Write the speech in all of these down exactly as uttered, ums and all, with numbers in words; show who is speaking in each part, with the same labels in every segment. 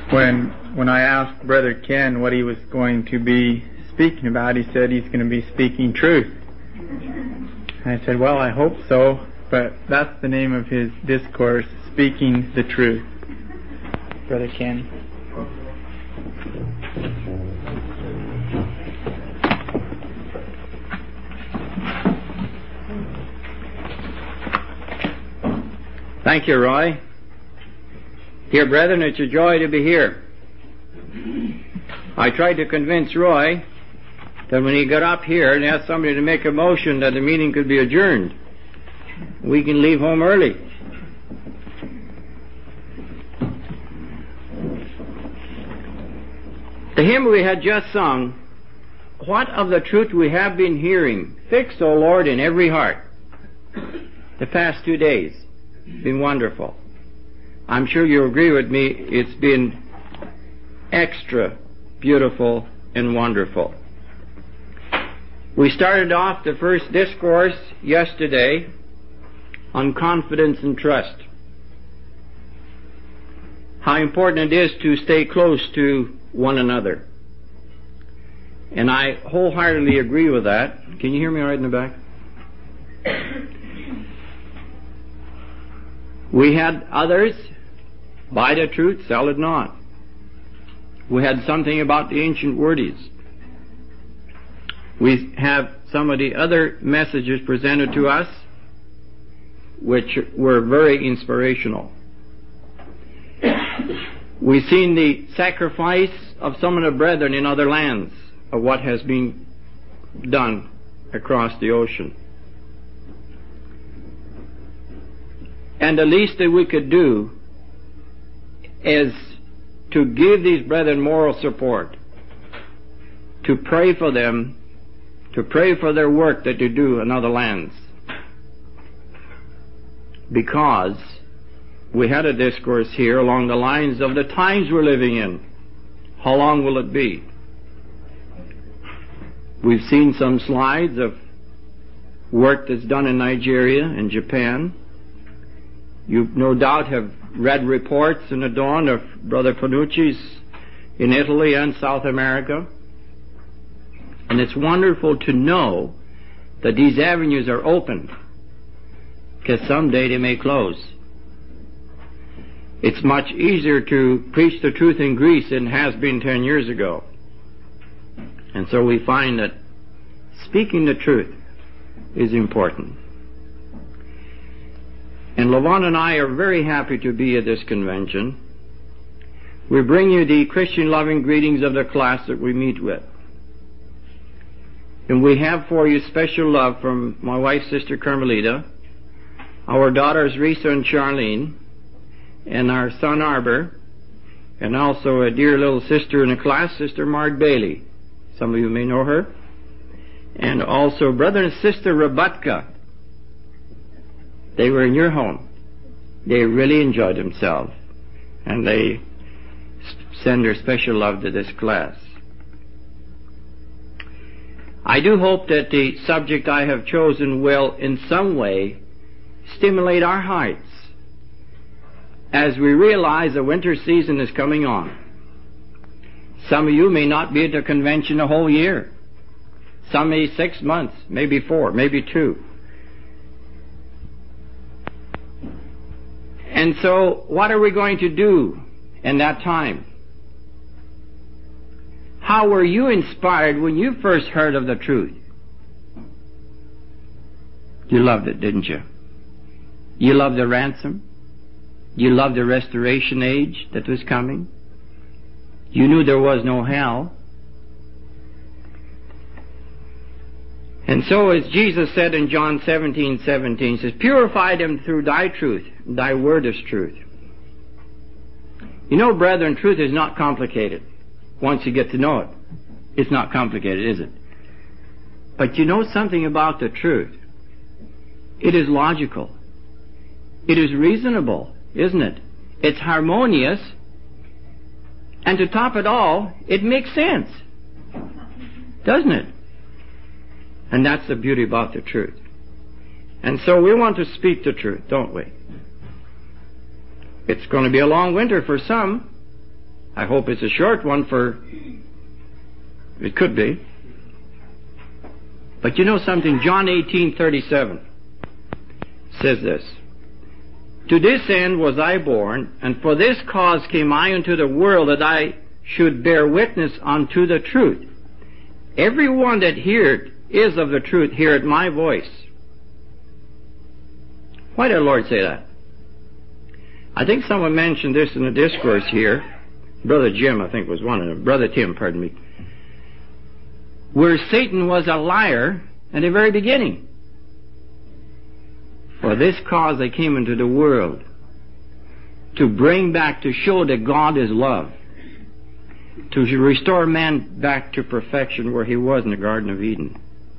Speaker 1: when when I asked Brother Ken what he was going to be speaking about, he said he's going to be speaking truth. And I said, well, I hope so, but that's the name of his discourse, Speaking the Truth. Brother Ken.
Speaker 2: Thank you, Roy. Dear brethren, it's a joy to be here. I tried to convince Roy that when he got up here and asked somebody to make a motion that the meeting could be adjourned, we can leave home early. The hymn we had just sung, what of the truth we have been hearing, fix, O Lord, in every heart. The past two days been wonderful. I'm sure you'll agree with me, it's been extra beautiful and wonderful. We started off the first discourse yesterday on confidence and trust. How important it is to stay close to one another. And I wholeheartedly agree with that. Can you hear me all right in the back? We had others buy the truth, sell it not. We had something about the ancient wordies. We have some of the other messages presented to us which were very inspirational. We've seen the sacrifice of some of the brethren in other lands of what has been done across the ocean. And the least that we could do is to give these brethren moral support, to pray for them, to pray for their work that they do in other lands. Because we had a discourse here along the lines of the times we're living in. How long will it be? We've seen some slides of work that's done in Nigeria and Japan. You no doubt have read reports in the dawn of Brother Panucci's in Italy and South America. And it's wonderful to know that these avenues are open, because someday they may close. It's much easier to preach the truth in Greece than it has been ten years ago. And so we find that speaking the truth is important. And Lavon and I are very happy to be at this convention. We bring you the Christian loving greetings of the class that we meet with. And we have for you special love from my wife's sister Carmelita, our daughters Risa and Charlene, and our son Arbor, and also a dear little sister in the class, Sister Mark Bailey. Some of you may know her. And also brother and sister Rabatka. They were in your home. They really enjoyed themselves. And they send their special love to this class. I do hope that the subject I have chosen will in some way stimulate our hearts as we realize the winter season is coming on. Some of you may not be at the convention a whole year. Some may six months, maybe four, maybe two. And so, what are we going to do in that time? How were you inspired when you first heard of the truth? You loved it, didn't you? You loved the ransom. You loved the restoration age that was coming. You knew there was no hell. And so as Jesus said in John seventeen seventeen, he says, purify them through thy truth. Thy word is truth. You know, brethren, truth is not complicated. Once you get to know it, it's not complicated, is it? But you know something about the truth. It is logical. It is reasonable, isn't it? It's harmonious. And to top it all, it makes sense. Doesn't it? And that's the beauty about the truth. And so we want to speak the truth, don't we? It's going to be a long winter for some. I hope it's a short one, for it could be. But you know something? John eighteen thirty-seven says this: To this end was I born, and for this cause came I into the world, that I should bear witness unto the truth. Every one that heareth is of the truth, heareth my voice. Why did the Lord say that? I think someone mentioned this in a discourse here. Brother Jim, I think, was one of them. Brother Tim, pardon me. Where Satan was a liar at the very beginning. For this cause I came into the world, to bring back, to show that God is love, to restore man back to perfection where he was in the Garden of Eden.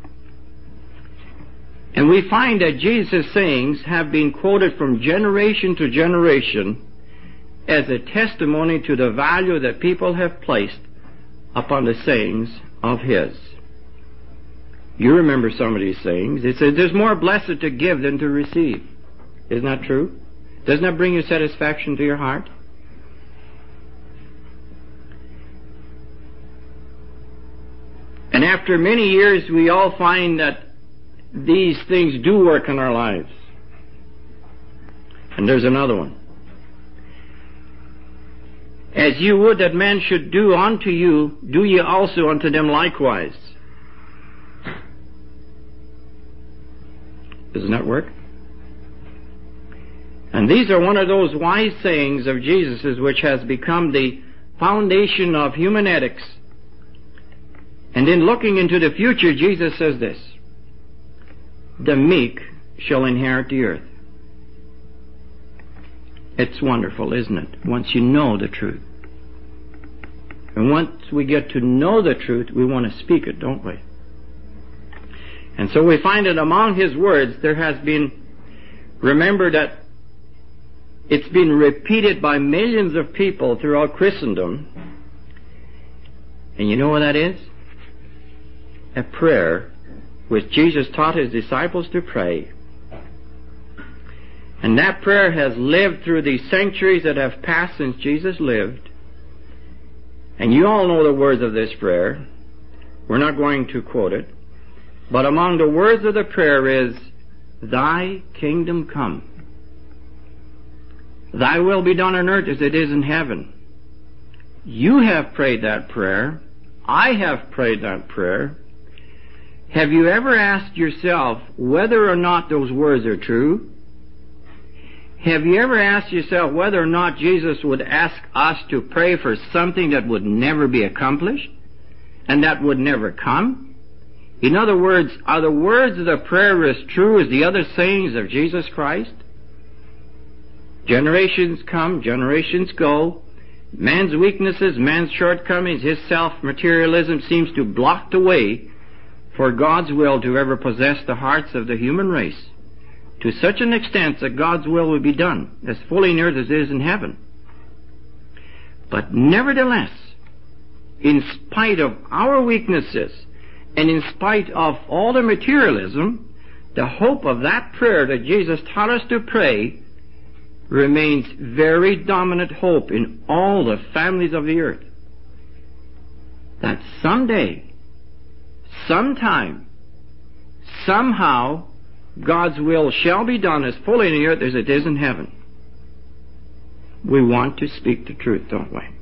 Speaker 2: And we find that Jesus' sayings have been quoted from generation to generation as a testimony to the value that people have placed upon the sayings of His. You remember some of these sayings. It says, there's more blessed to give than to receive. Isn't that true? Doesn't that bring you satisfaction to your heart? And after many years, we all find that these things do work in our lives. And there's another one. As you would that men should do unto you, do ye also unto them likewise. Doesn't that work? And these are one of those wise sayings of Jesus's which has become the foundation of human ethics. And in looking into the future, Jesus says this: the meek shall inherit the earth. It's wonderful, isn't it? Once you know the truth. And once we get to know the truth, we want to speak it, don't we? And so we find that among His words there has been, remember that it's been repeated by millions of people throughout Christendom. And you know what that is? A prayer which Jesus taught His disciples to pray. And that prayer has lived through the centuries that have passed since Jesus lived. And you all know the words of this prayer. We're not going to quote it. But among the words of the prayer is, Thy kingdom come. Thy will be done on earth as it is in heaven. You have prayed that prayer. I have prayed that prayer. Have you ever asked yourself whether or not those words are true? Have you ever asked yourself whether or not Jesus would ask us to pray for something that would never be accomplished and that would never come? In other words, are the words of the prayer as true as the other sayings of Jesus Christ? Generations come, generations go. Man's weaknesses, man's shortcomings, his self-materialism seems to block the way for God's will to ever possess the hearts of the human race to such an extent that God's will will be done as fully in earth as it is in heaven. But nevertheless, in spite of our weaknesses and in spite of all the materialism, the hope of that prayer that Jesus taught us to pray remains very dominant hope in all the families of the earth. That someday, sometime, somehow, God's will shall be done as fully in the earth as it is in heaven. We want to speak the truth, don't we?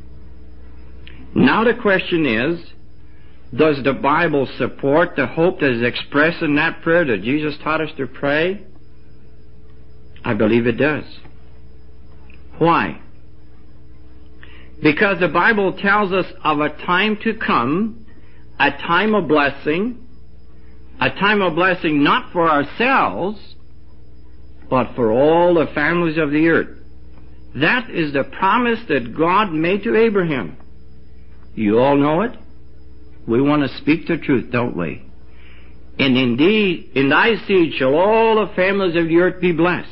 Speaker 2: Now the question is, does the Bible support the hope that is expressed in that prayer that Jesus taught us to pray? I believe it does. Why? Because the Bible tells us of a time to come, a time of blessing, a time of blessing not for ourselves, but for all the families of the earth. That is the promise that God made to Abraham. You all know it. We want to speak the truth, don't we? And indeed, in thy seed shall all the families of the earth be blessed.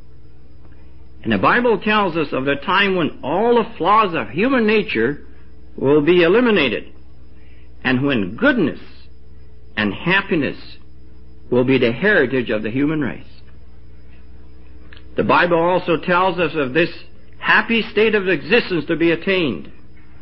Speaker 2: And the Bible tells us of the time when all the flaws of human nature will be eliminated, and when goodness and happiness will be the heritage of the human race. The Bible also tells us of this happy state of existence to be attained,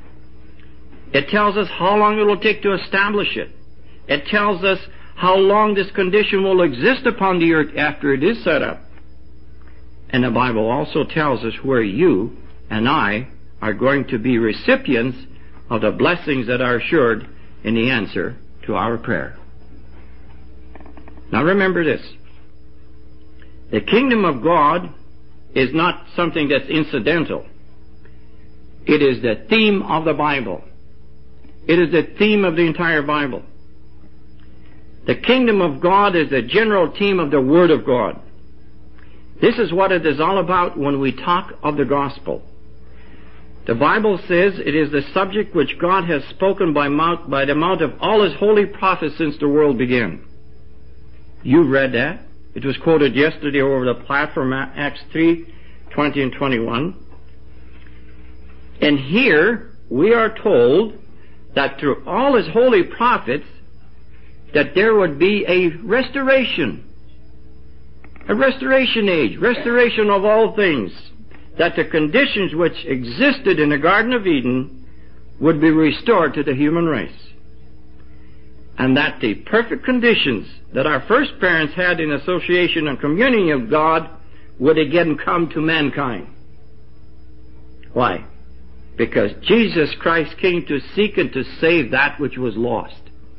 Speaker 2: It tells us how long it will take to establish it. It tells us how long this condition will exist upon the earth after it is set up. And the Bible also tells us where you and I are going to be recipients of the blessings that are assured in the answer to our prayer. Now remember this. The kingdom of God is not something that's incidental. It is the theme of the Bible. It is the theme of the entire Bible. The kingdom of God is the general theme of the Word of God. This is what it is all about when we talk of the gospel. The Bible says it is the subject which God has spoken by, mouth, by the mouth of all His holy prophets since the world began. You read that. It was quoted yesterday over the platform, Acts three, twenty and twenty-one. And here we are told that through all His holy prophets that there would be a restoration. A restoration age, restoration of all things. That the conditions which existed in the Garden of Eden would be restored to the human race. And that the perfect conditions that our first parents had in association and communion of God would again come to mankind. Why? Because Jesus Christ came to seek and to save that which was lost.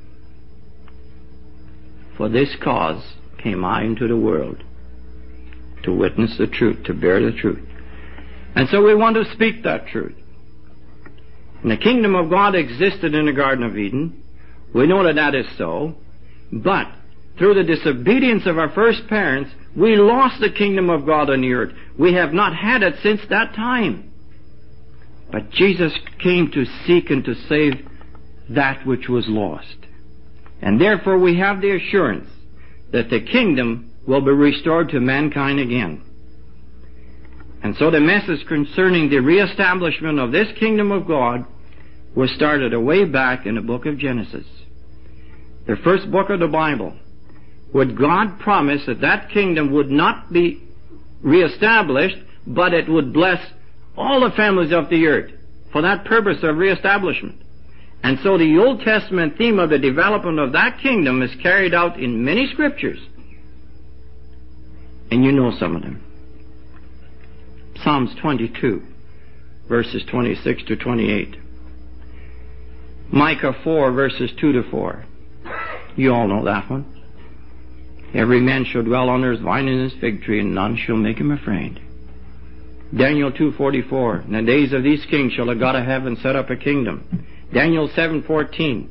Speaker 2: For this cause came I into the world, to witness the truth, to bear the truth. And so we want to speak that truth. And the kingdom of God existed in the Garden of Eden. We know that that is so. But through the disobedience of our first parents, we lost the kingdom of God on the earth. We have not had it since that time. But Jesus came to seek and to save that which was lost. And therefore we have the assurance that the kingdom will be restored to mankind again. And so the message concerning the reestablishment of this kingdom of God was started way back in the book of Genesis, the first book of the Bible, where God promised that that kingdom would not be reestablished, but it would bless all the families of the earth for that purpose of reestablishment. And so the Old Testament theme of the development of that kingdom is carried out in many scriptures. And you know some of them. Psalms twenty-two, verses twenty-six to twenty-eight. Micah four, verses two to four. You all know that one. Every man shall dwell under his vine and his fig tree, and none shall make him afraid. Daniel two forty-four. In the days of these kings shall the God of heaven set up a kingdom. Daniel seven fourteen.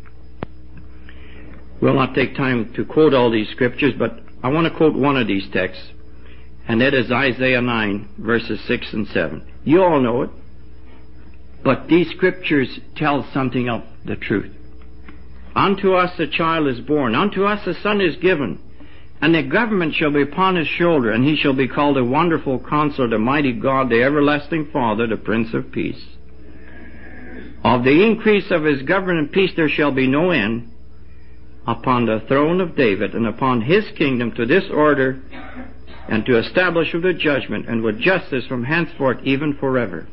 Speaker 2: We'll not take time to quote all these scriptures, but I want to quote one of these texts, and that is Isaiah nine, verses six and seven. You all know it, but these scriptures tell something of the truth. Unto us a child is born, unto us a son is given, and the government shall be upon his shoulder, and he shall be called a wonderful Counselor, the mighty God, the everlasting Father, the Prince of Peace. Of the increase of his government and peace there shall be no end, upon the throne of David and upon his kingdom, to this order and to establish with the judgment and with justice from henceforth even forever.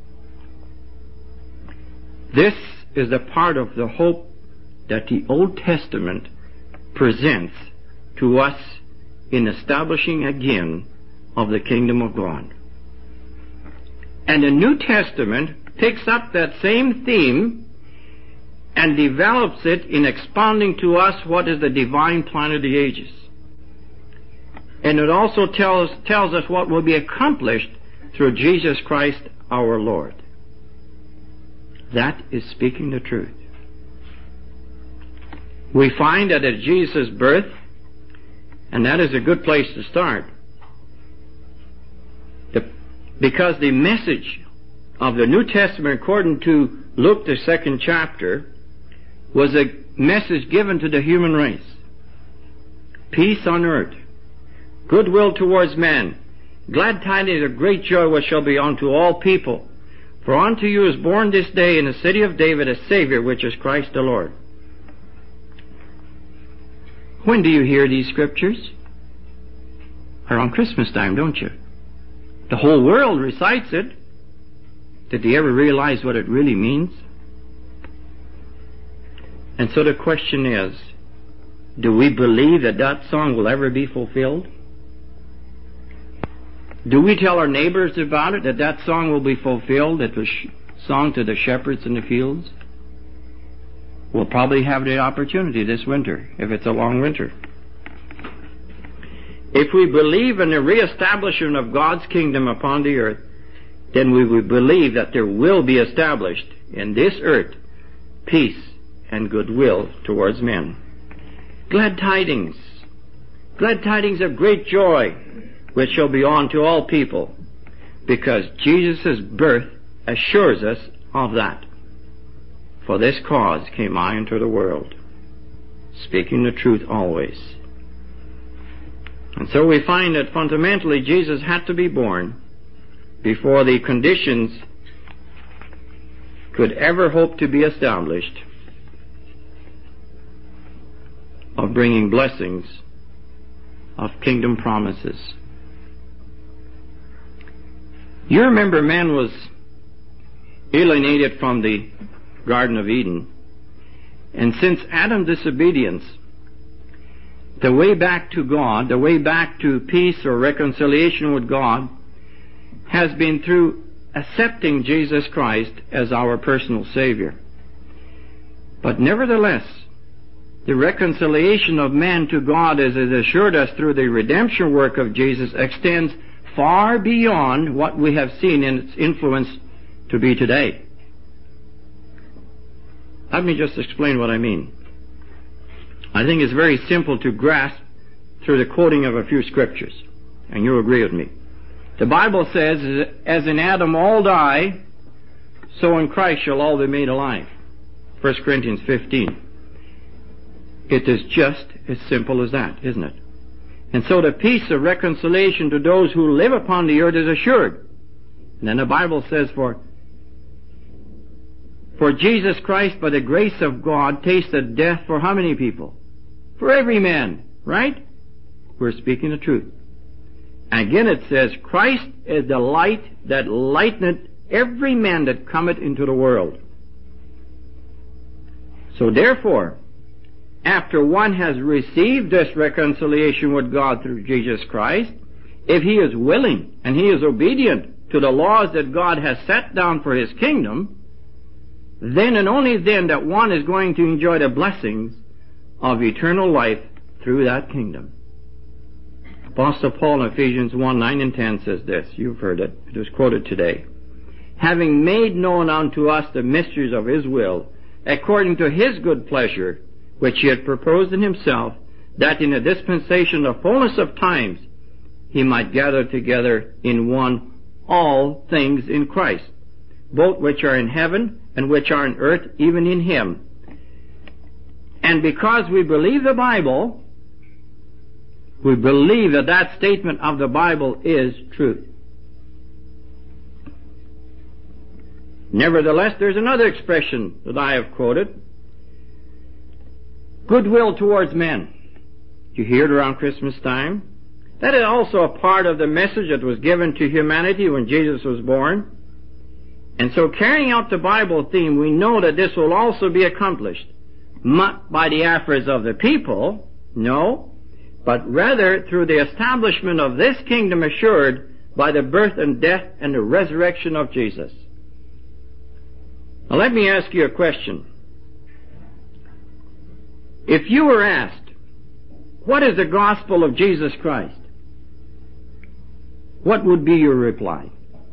Speaker 2: This is the part of the hope that the Old Testament presents to us in establishing again of the kingdom of God. And the New Testament picks up that same theme and develops it in expounding to us what is the divine plan of the ages. And it also tells, tells us what will be accomplished through Jesus Christ our Lord. That is speaking the truth. We find that at Jesus' birth, and that is a good place to start, the, because the message of the New Testament, according to Luke, the second chapter, was a message given to the human race. Peace on earth, goodwill towards men, glad tidings of great joy which shall be unto all people. For unto you is born this day in the city of David a Savior, which is Christ the Lord. When do you hear these scriptures? Around Christmas time, don't you? The whole world recites it. Did they ever realize what it really means? And so the question is, do we believe that that song will ever be fulfilled? Do we tell our neighbors about it, that that song will be fulfilled, that was sung to the shepherds in the fields? We'll probably have the opportunity this winter, if it's a long winter. If we believe in the reestablishment of God's kingdom upon the earth, then we will believe that there will be established in this earth peace and goodwill towards men. Glad tidings, glad tidings of great joy, which shall be on to all people, because Jesus' birth assures us of that. For this cause came I into the world, speaking the truth always. And so we find that fundamentally Jesus had to be born before the conditions could ever hope to be established of bringing blessings of kingdom promises. You remember man was alienated from the Garden of Eden. And since Adam's disobedience, the way back to God, the way back to peace or reconciliation with God, has been through accepting Jesus Christ as our personal Savior. But nevertheless, the reconciliation of man to God, as is assured us through the redemption work of Jesus, extends far beyond what we have seen in its influence to be today. Let me just explain what I mean. I think it's very simple to grasp through the quoting of a few scriptures, and you'll agree with me. The Bible says, as in Adam all die, so in Christ shall all be made alive. First Corinthians fifteen. It is just as simple as that, isn't it? And so the peace of reconciliation to those who live upon the earth is assured. And then the Bible says, for For Jesus Christ, by the grace of God, tasted death for how many people? For every man, right? We're speaking the truth. And again it says, Christ is the light that lighteneth every man that cometh into the world. So therefore, after one has received this reconciliation with God through Jesus Christ, if he is willing and he is obedient to the laws that God has set down for his kingdom, then and only then that one is going to enjoy the blessings of eternal life through that kingdom. Apostle Paul in Ephesians one, nine and ten says this. You've heard it. It was quoted today. Having made known unto us the mysteries of his will, according to his good pleasure, which he had proposed in himself, that in a dispensation of fullness of times he might gather together in one all things in Christ, both which are in heaven and which are on earth, even in him. And because we believe the Bible, we believe that that statement of the Bible is truth. Nevertheless, there's another expression that I have quoted. Goodwill towards men. You hear it around Christmas time. That is also a part of the message that was given to humanity when Jesus was born. And so carrying out the Bible theme, we know that this will also be accomplished. Not by the efforts of the people, no, but rather through the establishment of this kingdom assured by the birth and death and the resurrection of Jesus. Now let me ask you a question. If you were asked, what is the gospel of Jesus Christ? What would be your reply?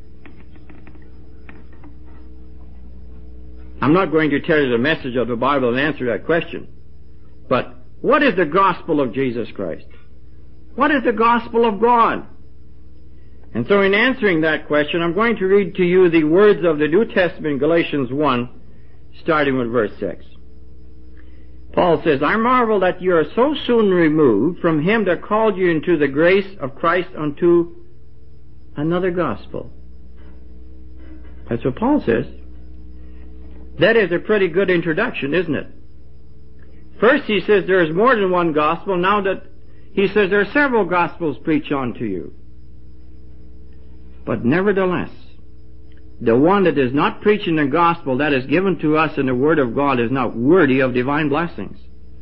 Speaker 2: I'm not going to tell you the message of the Bible and answer that question. But what is the gospel of Jesus Christ? What is the gospel of God? And so in answering that question, I'm going to read to you the words of the New Testament, Galatians one, starting with verse six. Paul says, I marvel that you are so soon removed from him that called you into the grace of Christ unto another gospel. That's what Paul says. That is a pretty good introduction, isn't it? First he says there is more than one gospel. Now that he says there are several gospels preached unto you. But nevertheless, the one that is not preaching the gospel that is given to us in the Word of God is not worthy of divine blessings.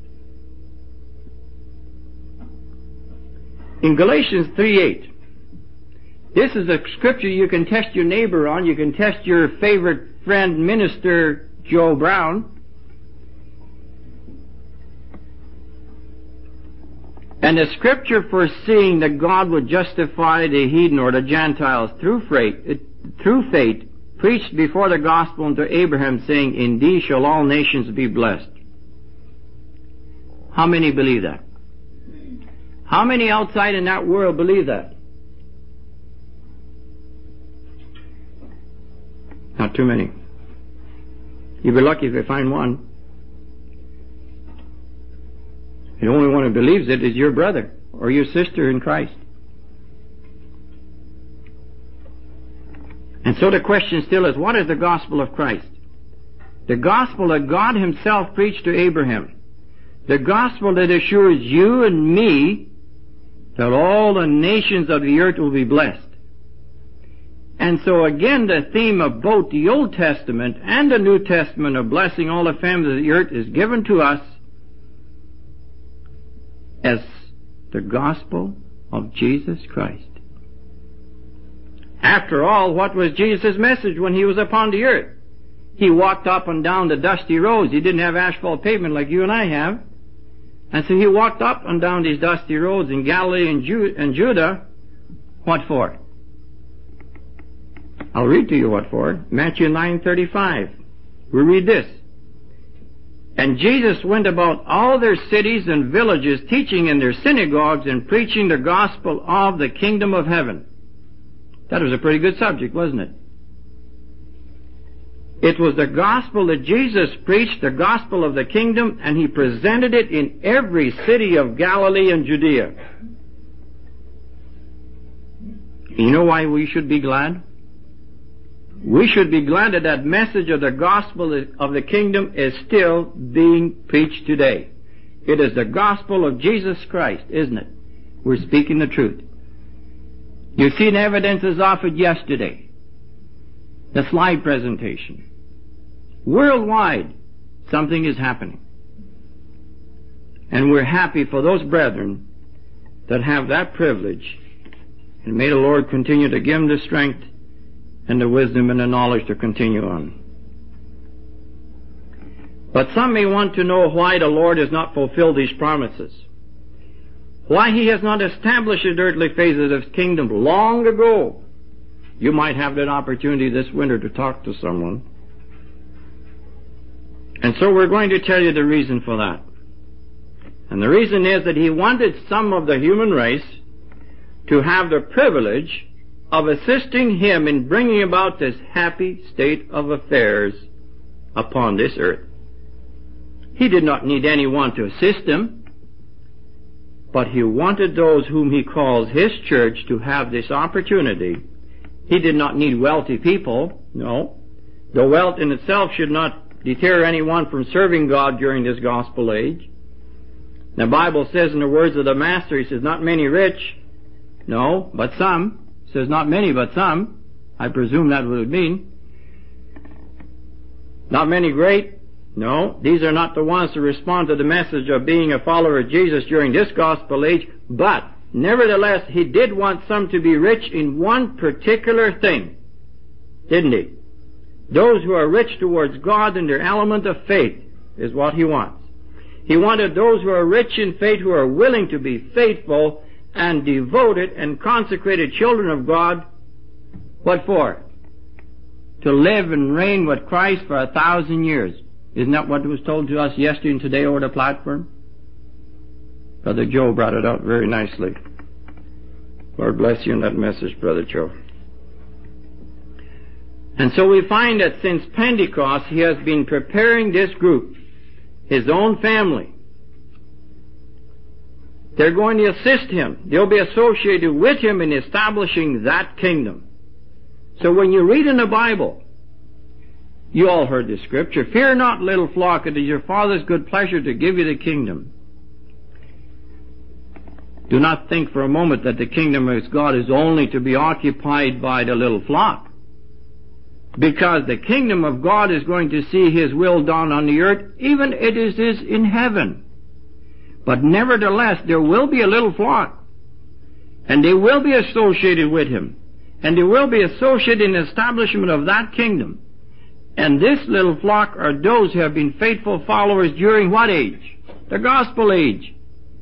Speaker 2: In Galatians three eight, this is a scripture you can test your neighbor on. You can test your favorite friend, Minister Joe Brown. And the scripture foreseeing that God would justify the heathen or the Gentiles through faith, through faith, preached before the gospel unto Abraham, saying, in thee shall all nations be blessed. How many believe that? How many outside in that world believe that? Not too many. You'll be lucky if you find one. The only one who believes it is your brother or your sister in Christ. And so the question still is, what is the gospel of Christ? The gospel that God Himself preached to Abraham. The gospel that assures you and me that all the nations of the earth will be blessed. And so again, the theme of both the Old Testament and the New Testament of blessing all the families of the earth is given to us as the gospel of Jesus Christ. After all, what was Jesus' message when He was upon the earth? He walked up and down the dusty roads. He didn't have asphalt pavement like you and I have. And so He walked up and down these dusty roads in Galilee and, Ju- and Judah. What for? I'll read to you what for. Matthew nine thirty-five. We read this. And Jesus went about all their cities and villages, teaching in their synagogues and preaching the gospel of the kingdom of heaven. That was a pretty good subject, wasn't it? It was the gospel that Jesus preached, the gospel of the kingdom, and He presented it in every city of Galilee and Judea. You know why we should be glad? We should be glad that that message of the gospel of the kingdom is still being preached today. It is the gospel of Jesus Christ, isn't it? We're speaking the truth. You've seen evidences offered yesterday. The slide presentation. Worldwide, something is happening. And we're happy for those brethren that have that privilege. And may the Lord continue to give them the strength and the wisdom and the knowledge to continue on. But some may want to know why the Lord has not fulfilled these promises. Why He has not established the earthly phases of His kingdom long ago. You might have that opportunity this winter to talk to someone. And so we're going to tell you the reason for that. And the reason is that He wanted some of the human race to have the privilege of assisting Him in bringing about this happy state of affairs upon this earth. He did not need anyone to assist Him, but He wanted those whom He calls His church to have this opportunity. He did not need wealthy people, no. The wealth in itself should not deter anyone from serving God during this gospel age. The Bible says in the words of the Master, He says, not many rich, no, but some. It says not many, but some. I presume that would mean. Not many great, no. These are not the ones to respond to the message of being a follower of Jesus during this gospel age, but nevertheless, He did want some to be rich in one particular thing, didn't He? Those who are rich towards God in their element of faith is what He wants. He wanted those who are rich in faith, who are willing to be faithful and devoted and consecrated children of God. What for? To live and reign with Christ for a thousand years. Isn't that what was told to us yesterday and today over the platform? Brother Joe brought it out very nicely. Lord bless you in that message, Brother Joe. And so we find that since Pentecost, He has been preparing this group, His own family. They're going to assist Him. They'll be associated with Him in establishing that kingdom. So when you read in the Bible, you all heard the scripture, fear not, little flock, it is your Father's good pleasure to give you the kingdom. Do not think for a moment that the kingdom of God is only to be occupied by the little flock. because the kingdom of God is going to see His will done on the earth, even it is is in heaven. But nevertheless, there will be a little flock, and they will be associated with Him, and they will be associated in the establishment of that kingdom. And this little flock are those who have been faithful followers during what age? The gospel age.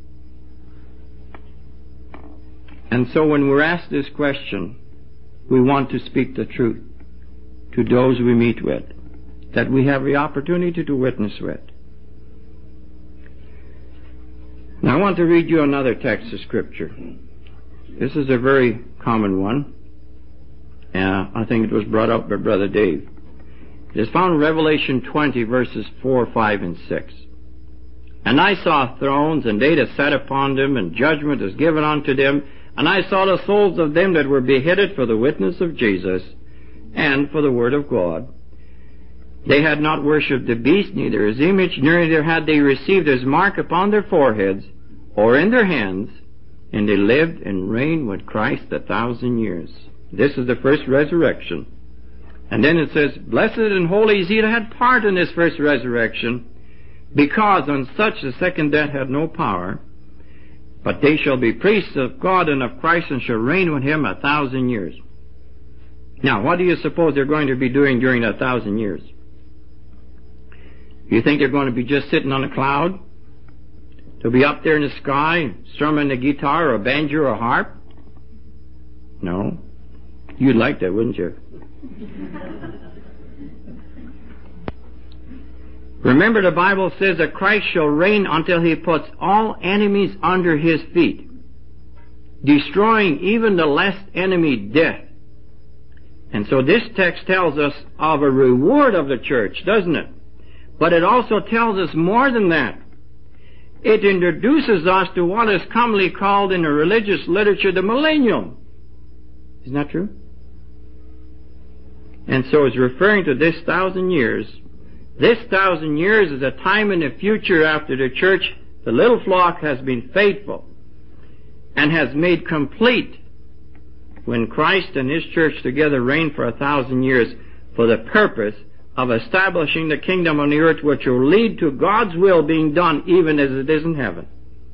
Speaker 2: And so when we're asked this question, we want to speak the truth to those we meet with, that we have the opportunity to witness with. Now I want to read you another text of Scripture. This is a very common one. Uh, I think it was brought up by Brother Dave. It is found in Revelation twenty, verses four, five, and six. And I saw thrones, and they that sat upon them, and judgment is given unto them. And I saw the souls of them that were beheaded for the witness of Jesus, and for the word of God. They had not worshipped the beast, neither his image, neither had they received his mark upon their foreheads, or in their hands, and they lived and reigned with Christ a thousand years. This is the first resurrection. And then it says, Blessed and holy is he that had part in this first resurrection, because on such the second death had no power, but they shall be priests of God and of Christ, and shall reign with him a thousand years. Now, what do you suppose they're going to be doing during that thousand years? You think they're going to be just sitting on a cloud? They'll be up there in the sky, strumming a guitar or a banjo or a harp? No. You'd like that, wouldn't you? Remember, the Bible says that Christ shall reign until he puts all enemies under his feet, destroying even the last enemy, death. And so this text tells us of a reward of the church, doesn't it? But it also tells us more than that. It introduces us to what is commonly called in the religious literature the millennium. Isn't that true? And so it's referring to this thousand years. This thousand years is a time in the future after the church, the little flock, has been faithful and has made complete when Christ and His church together reign for a thousand years for the purpose of establishing the kingdom on the earth, which will lead to God's will being done even as it is in heaven.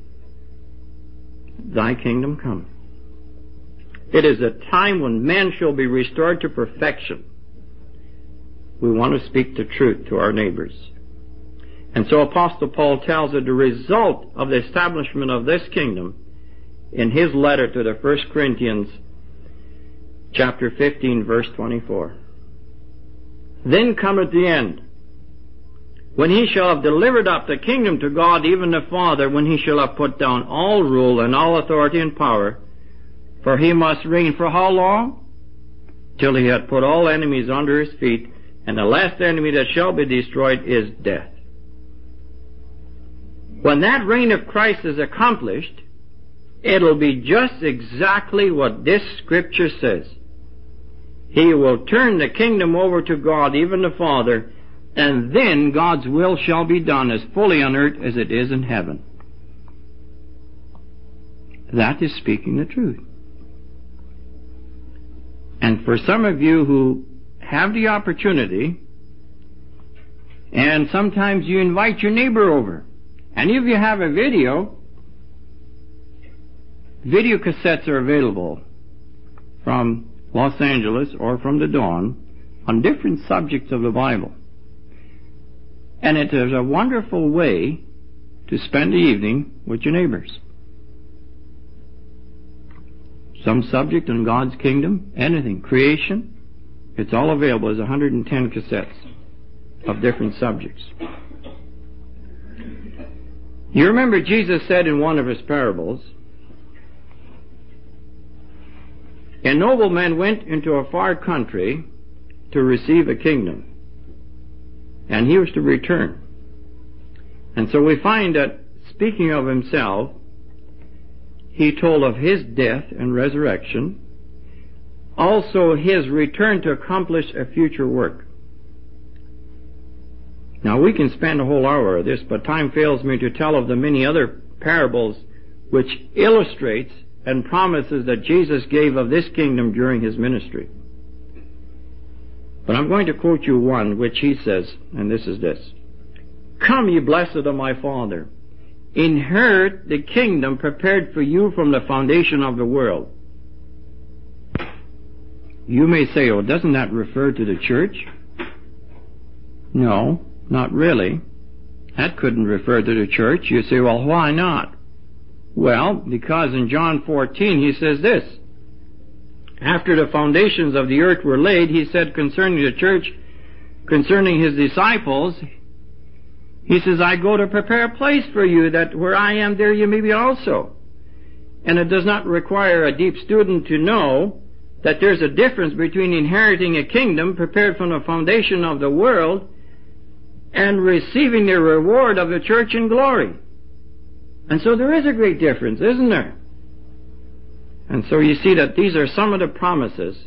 Speaker 2: Thy kingdom come. It is a time when men shall be restored to perfection. We want to speak the truth to our neighbors. And so Apostle Paul tells us the result of the establishment of this kingdom in his letter to the First Corinthians chapter fifteen, verse twenty-four. Then cometh the end, when he shall have delivered up the kingdom to God, even the Father, when he shall have put down all rule and all authority and power. For he must reign for how long? Till he hath put all enemies under his feet, and the last enemy that shall be destroyed is death. When that reign of Christ is accomplished, it'll be just exactly what this scripture says. He will turn the kingdom over to God, even the Father, and then God's will shall be done as fully on earth as it is in heaven. That is speaking the truth. And for some of you who have the opportunity, and sometimes you invite your neighbor over, and if you have a video, video cassettes are available from Los Angeles or from the Dawn on different subjects of the Bible. And it is a wonderful way to spend the evening with your neighbors. Some subject in God's kingdom, anything, creation, it's all available as one hundred ten cassettes of different subjects. You remember Jesus said in one of his parables, a nobleman went into a far country to receive a kingdom, and he was to return. And so we find that, speaking of himself, he told of his death and resurrection, also his return to accomplish a future work. Now we can spend a whole hour of this, but time fails me to tell of the many other parables which illustrates and promises that Jesus gave of this kingdom during his ministry. But I'm going to quote you one which he says, and this is this. Come, ye blessed of my Father, inherit the kingdom prepared for you from the foundation of the world. You may say, oh, doesn't that refer to the church? No, not really. That couldn't refer to the church. You say, well, why not? Well, because in John fourteen he says this. After the foundations of the earth were laid, he said concerning the church, concerning his disciples, he says, I go to prepare a place for you, that where I am, there you may be also. And it does not require a deep student to know that there's a difference between inheriting a kingdom prepared from the foundation of the world and receiving the reward of the church in glory. And so there is a great difference, isn't there? And so you see that these are some of the promises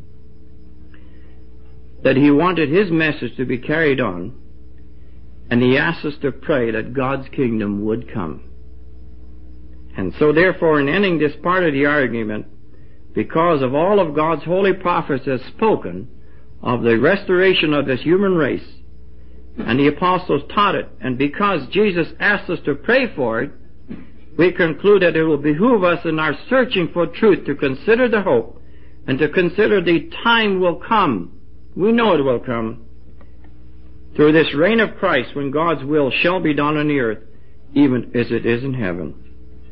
Speaker 2: that he wanted his message to be carried on, and he asked us to pray that God's kingdom would come. And so therefore, in ending this part of the argument, because of all of God's holy prophets has spoken of the restoration of this human race, and the apostles taught it, and because Jesus asked us to pray for it, we conclude that it will behoove us in our searching for truth to consider the hope and to consider the time will come. We know it will come through this reign of Christ when God's will shall be done on the earth, even as it is in heaven.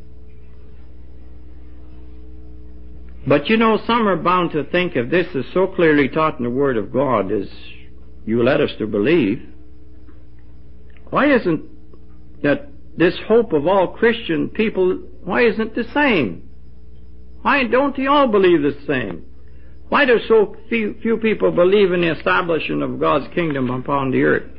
Speaker 2: But you know, some are bound to think if this is so clearly taught in the Word of God as you led us to believe, why isn't that this hope of all Christian people, why isn't the same? Why don't they all believe the same? Why do so few, few people believe in the establishment of God's kingdom upon the earth?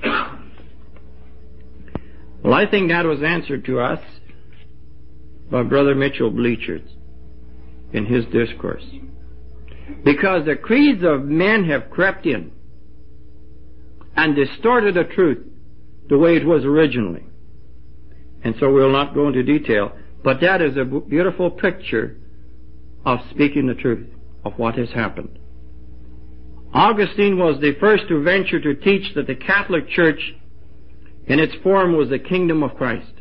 Speaker 2: Well, I think that was answered to us by Brother Mitchell Bleachers in his discourse. Because the creeds of men have crept in and distorted the truth the way it was originally. And so we'll not go into detail, but that is a beautiful picture of speaking the truth of what has happened. Augustine was the first to venture to teach that the Catholic Church in its form was the kingdom of Christ.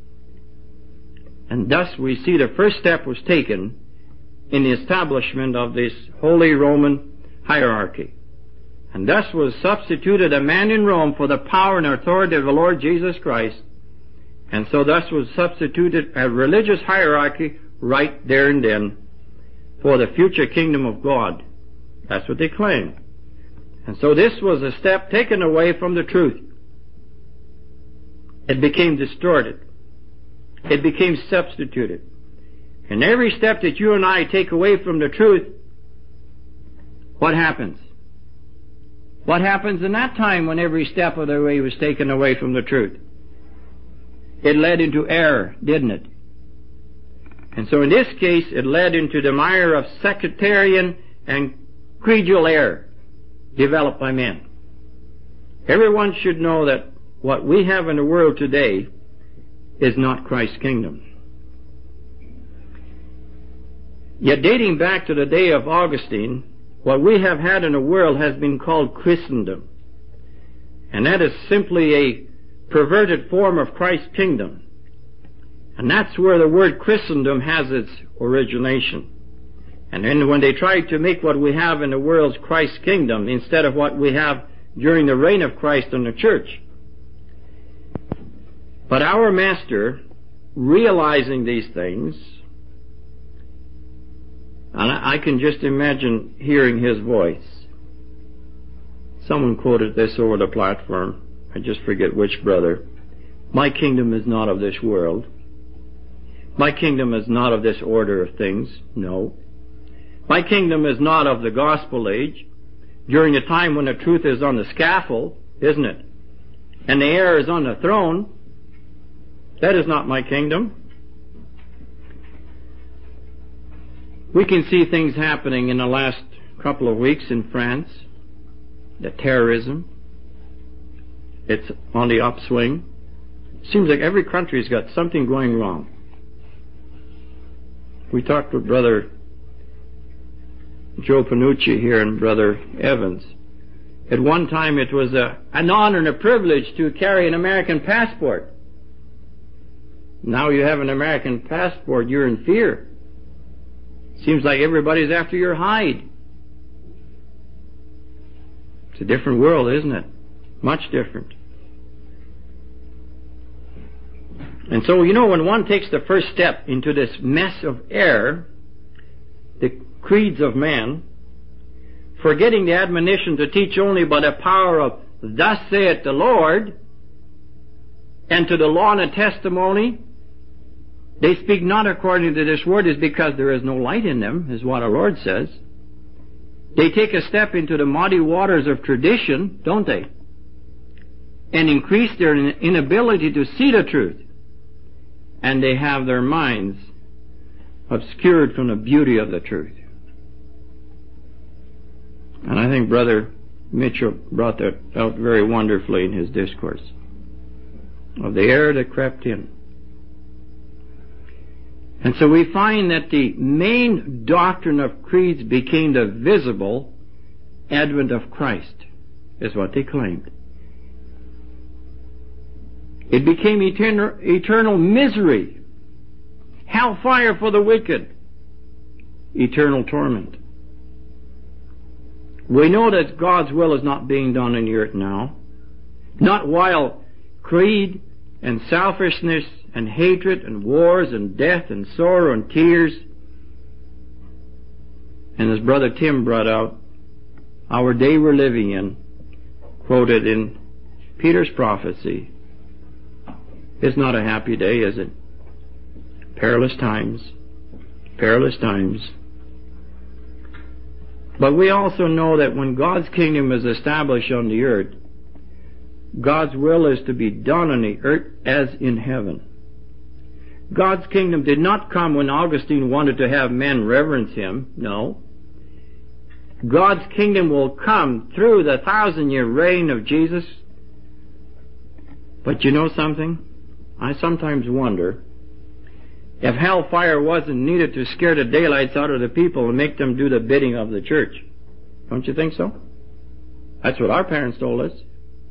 Speaker 2: And thus we see the first step was taken in the establishment of this Holy Roman hierarchy. And thus was substituted a man in Rome for the power and authority of the Lord Jesus Christ. And so thus was substituted a religious hierarchy right there and then for the future kingdom of God. That's what they claim. And so this was a step taken away from the truth. It became distorted. It became substituted. And every step that you and I take away from the truth, what happens? What happens in that time when every step of the way was taken away from the truth? It led into error, didn't it? And so in this case, it led into the mire of sectarian and creedal error developed by men. Everyone should know that what we have in the world today is not Christ's kingdom. Yet dating back to the day of Augustine, what we have had in the world has been called Christendom. And that is simply a perverted form of Christ's kingdom. And that's where the word Christendom has its origination. And then when they tried to make what we have in the world's Christ's kingdom instead of what we have during the reign of Christ in the church. But our Master, realizing these things, and I can just imagine hearing his voice. Someone quoted this over the platform. I just forget which brother. My kingdom is not of this world. My kingdom is not of this order of things. No. My kingdom is not of the gospel age, during the time when the truth is on the scaffold, isn't it? And the heir is on the throne. That is not my kingdom. We can see things happening in the last couple of weeks in France. The terrorism. It's on the upswing. Seems like every country's got something going wrong. We talked with Brother Joe Panucci here and Brother Evans. At one time it was a, an honor and a privilege to carry an American passport. Now you have an American passport, you're in fear. Seems like everybody's after your hide. It's a different world, isn't it? Much different. And so, you know, when one takes the first step into this mess of error, the creeds of man, forgetting the admonition to teach only by the power of thus saith the Lord, and to the law and the testimony, they speak not according to this word, is because there is no light in them, is what our Lord says. They take a step into the muddy waters of tradition, don't they? And increase their inability to see the truth. And they have their minds obscured from the beauty of the truth. And I think Brother Mitchell brought that out very wonderfully in his discourse of the error that crept in. And so we find that the main doctrine of creeds became the visible advent of Christ, is what they claimed. It became eternal, eternal misery, hellfire for the wicked, eternal torment. We know that God's will is not being done on the earth now, not while creed and selfishness and hatred and wars and death and sorrow and tears, and as Brother Tim brought out, our day we're living in, quoted in Peter's prophecy, is not a happy day, is it? Perilous times. Perilous times. But we also know that when God's kingdom is established on the earth, God's will is to be done on the earth as in heaven. God's kingdom did not come when Augustine wanted to have men reverence him. No. God's kingdom will come through the thousand-year reign of Jesus. But you know something? I sometimes wonder if hellfire wasn't needed to scare the daylights out of the people and make them do the bidding of the church. Don't you think so? That's what our parents told us.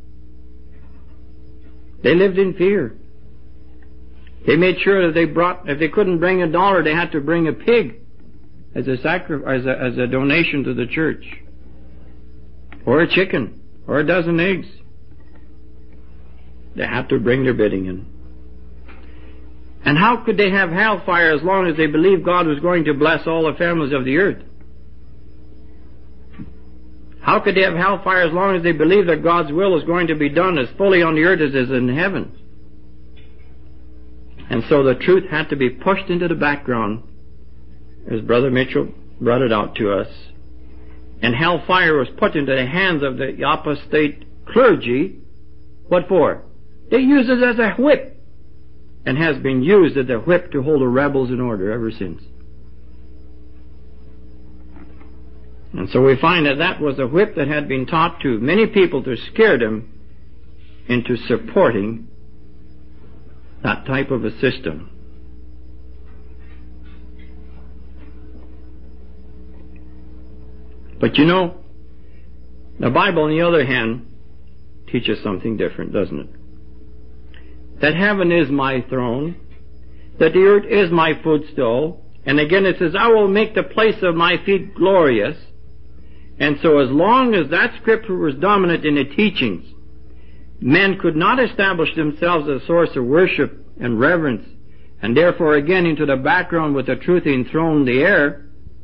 Speaker 2: They lived in fear. They made sure that they brought, if they couldn't bring a dollar, they had to bring a pig as a sacrifice, as a, as a donation to the church. Or a chicken, or a dozen eggs. They had to bring their bidding in. And how could they have hellfire as long as they believed God was going to bless all the families of the earth? How could they have hellfire as long as they believed that God's will is going to be done as fully on the earth as it is in heaven? And so the truth had to be pushed into the background, as Brother Mitchell brought it out to us. And hellfire was put into the hands of the apostate clergy. What for? They used it as a whip, and has been used as a whip to hold the rebels in order ever since. And so we find that that was a whip that had been taught to many people to scare them into supporting that type of a system. But you know, the Bible, on the other hand, teaches something different, doesn't it? That heaven is my throne, that the earth is my footstool, and again it says, I will make the place of my feet glorious. And so as long as that scripture was dominant in the teachings, men could not establish themselves as a source of worship and reverence, and therefore again into the background with the truth enthroned in the air.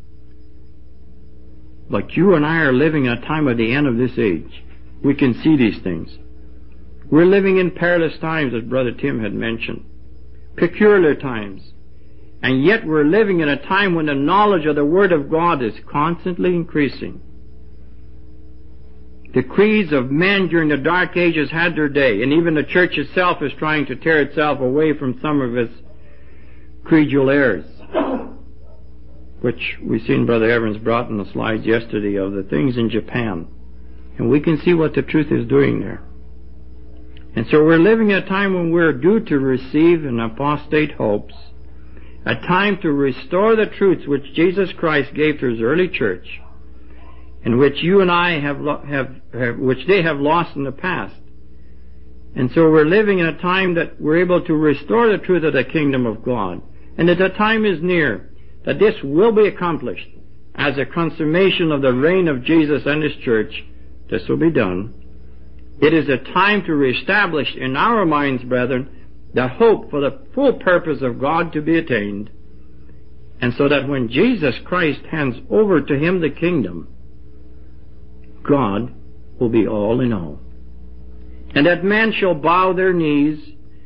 Speaker 2: But you and I are living at a time of the end of this age. We can see these things. We're living in perilous times, as Brother Tim had mentioned. Peculiar times. And yet we're living in a time when the knowledge of the Word of God is constantly increasing. The creeds of men during the Dark Ages had their day, and even the church itself is trying to tear itself away from some of its creedal errors, which we've seen Brother Evans brought in the slides yesterday of the things in Japan. And we can see what the truth is doing there. And so we're living at a time when we're due to receive an apostate hopes, a time to restore the truths which Jesus Christ gave to His early church, and which you and I have, lo- have, have, which they have lost in the past. And so we're living in a time that we're able to restore the truth of the kingdom of God, and that the time is near that this will be accomplished as a consummation of the reign of Jesus and His church. This will be done. It is a time to reestablish in our minds, brethren, the hope for the full purpose of God to be attained, and so that when Jesus Christ hands over to Him the kingdom, God will be all in all. And that men shall bow their knees,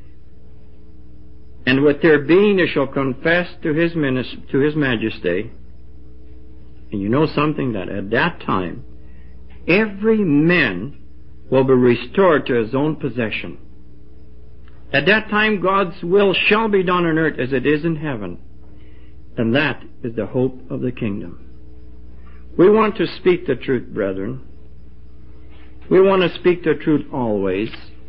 Speaker 2: and with their being they shall confess to His ministry, to His majesty. And you know something, that at that time, every man will be restored to his own possession. At that time, God's will shall be done on earth as it is in heaven. And that is the hope of the kingdom. We want to speak the truth, brethren. We want to speak the truth always,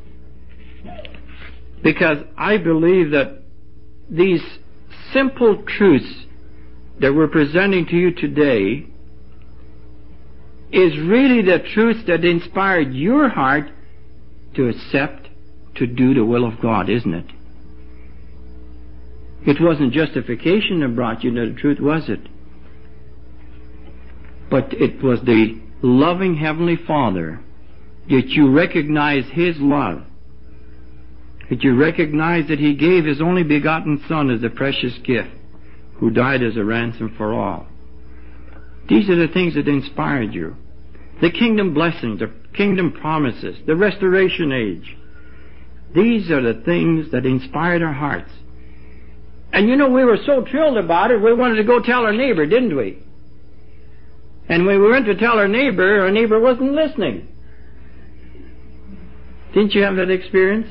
Speaker 2: because I believe that these simple truths that we're presenting to you today is really the truth that inspired your heart to accept, to do the will of God, isn't it? It wasn't justification that brought you to the truth, was it? But it was the loving Heavenly Father, that you recognize His love, that you recognize that He gave His only begotten Son as a precious gift, who died as a ransom for all. These are the things that inspired you. The kingdom blessings, the kingdom promises, the restoration age. These are the things that inspired our hearts. And you know, we were so thrilled about it, we wanted to go tell our neighbor, didn't we? And when we went to tell our neighbor, our neighbor wasn't listening. Didn't you have that experience?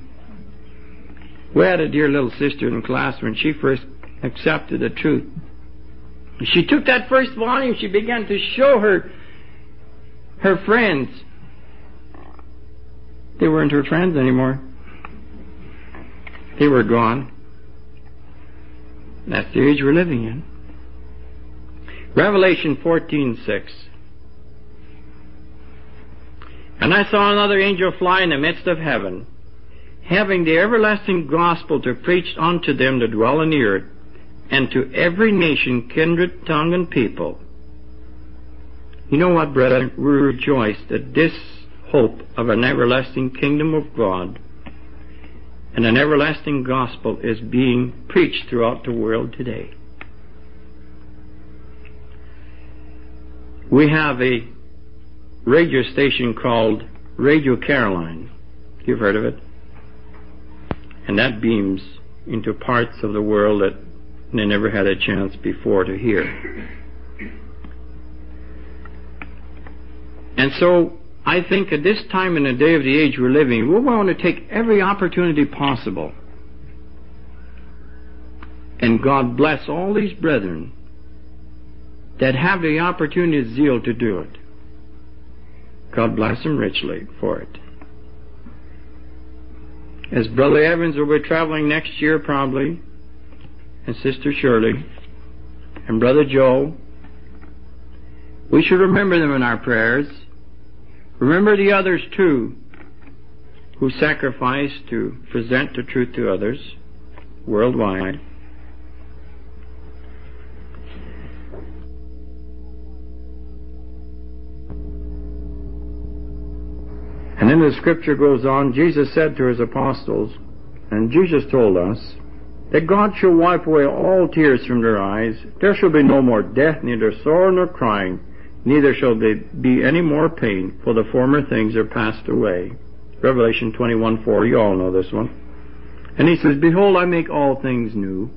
Speaker 2: We had a dear little sister in class when she first accepted the truth. She took that first volume, she began to show her her friends. They weren't her friends anymore. They were gone. That's the age we're living in. Revelation fourteen six. And I saw another angel fly in the midst of heaven, having the everlasting gospel to preach unto them that dwell in the earth, and to every nation, kindred, tongue, and people. You know what, brethren? We rejoice that this hope of an everlasting kingdom of God and an everlasting gospel is being preached throughout the world today. We have a radio station called Radio Caroline. You've heard of it? And that beams into parts of the world that they never had a chance before to hear. And so, I think at this time in the day of the age we're living, we want to take every opportunity possible. And God bless all these brethren that have the opportunity and zeal to do it. God bless them richly for it. As Brother Evans will be traveling next year probably, and Sister Shirley, and Brother Joe, we should remember them in our prayers. Remember the others too, who sacrificed to present the truth to others worldwide. And then the scripture goes on, Jesus said to His apostles, and Jesus told us, that God shall wipe away all tears from their eyes. There shall be no more death, neither sorrow nor crying, neither shall there be any more pain, for the former things are passed away. Revelation twenty-one four, you all know this one. And He says, behold, I make all things new.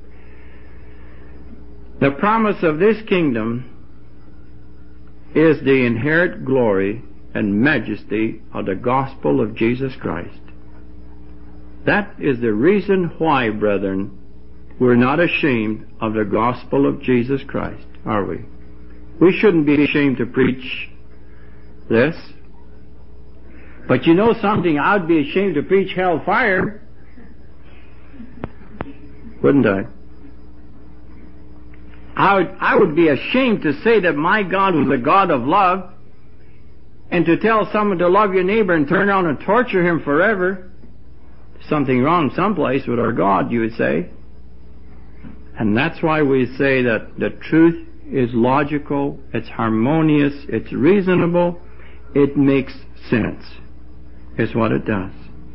Speaker 2: The promise of this kingdom is the inherent glory and majesty of the gospel of Jesus Christ. That is the reason why, brethren, we're not ashamed of the gospel of Jesus Christ, are we? We shouldn't be ashamed to preach this. But you know something, I'd be ashamed to preach hellfire. Wouldn't I? I would, I would be ashamed to say that my God was a God of love, and to tell someone to love your neighbor and turn around and torture him forever. Something wrong someplace with our God, you would say. And that's why we say that the truth is logical, it's harmonious, it's reasonable, it makes sense, is what it does.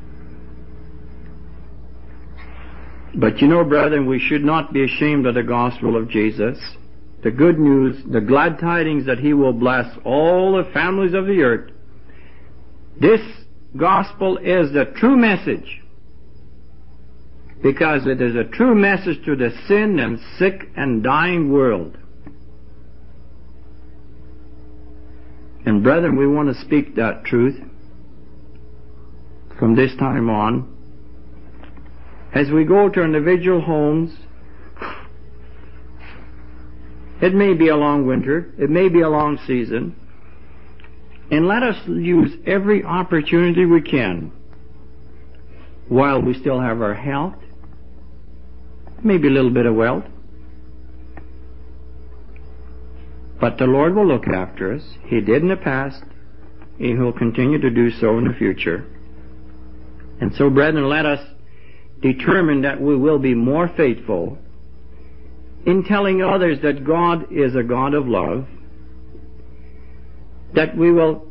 Speaker 2: But you know, brethren, we should not be ashamed of the gospel of Jesus, the good news, the glad tidings that He will bless all the families of the earth. This gospel is the true message, because it is a true message to the sin and sick and dying world. And brethren, we want to speak that truth from this time on. As we go to individual homes, it may be a long winter, it may be a long season, and let us use every opportunity we can while we still have our health, maybe a little bit of wealth. But the Lord will look after us. He did in the past. He will continue to do so in the future. And so, brethren, let us determine that we will be more faithful in telling others that God is a God of love, that we will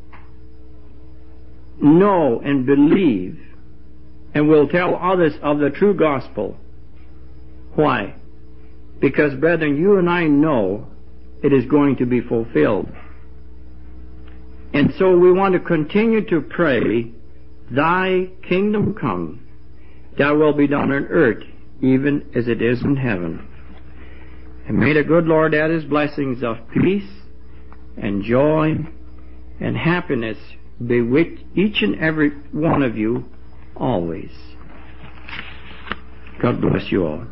Speaker 2: know and believe and will tell others of the true gospel. Why? Because, brethren, you and I know it is going to be fulfilled. And so we want to continue to pray, Thy kingdom come, Thy will be done on earth, even as it is in heaven. And may the good Lord add His blessings of peace and joy and happiness be with each and every one of you always. God bless you all.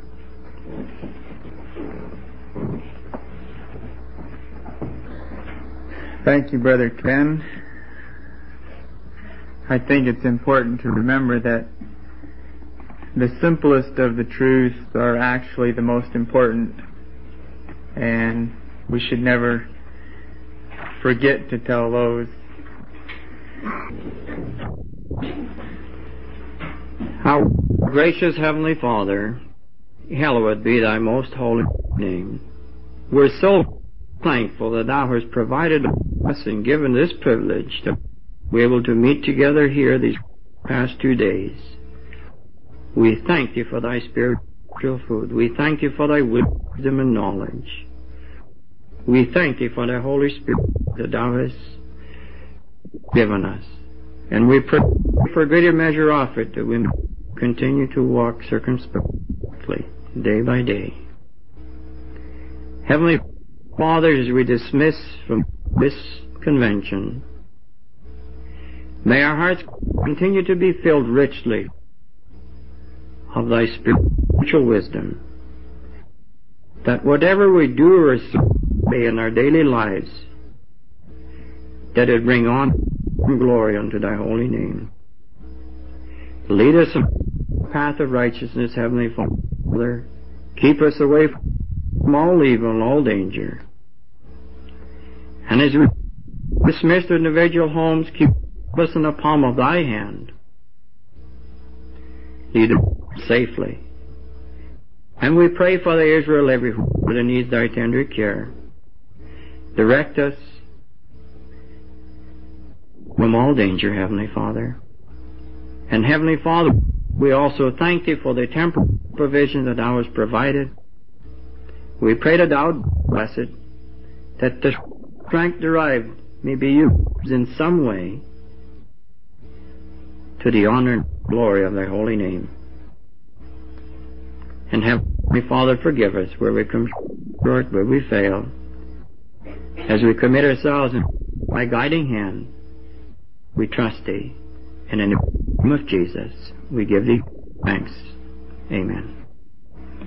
Speaker 1: Thank you, Brother Ken. I think it's important to remember that the simplest of the truths are actually the most important, and we should never forget to tell those.
Speaker 2: Our gracious Heavenly Father, hallowed be Thy most holy name. We're so thankful that Thou hast provided us and given this privilege to be able to meet together here these past two days. We thank Thee for Thy spiritual food. We thank Thee for Thy wisdom and knowledge. We thank Thee for Thy Holy Spirit that Thou hast given us. And we pray for a greater measure of it, that we may continue to walk circumspectly day by day. Heavenly Father, as we dismiss from this convention, may our hearts continue to be filled richly of Thy spiritual wisdom, that whatever we do or say in our daily lives, that it bring on glory unto Thy holy name. Lead us on the path of righteousness, Heavenly Father. Keep us away from all evil and all danger. And as we dismiss the individual homes, keep us in the palm of Thy hand. Lead us safely. And we pray for the Israel everywhere that needs Thy tender care. Direct us from all danger, Heavenly Father. And Heavenly Father, we also thank Thee for the temporal provision that Thou hast provided. We pray that Thou bless it, that the strength derived may be used in some way to the honor and glory of Thy holy name. And Heavenly Father, forgive us where we come short, where we fail, as we commit ourselves in Thy guiding hand. We trust Thee, and in the name of Jesus, we give Thee thanks. Amen.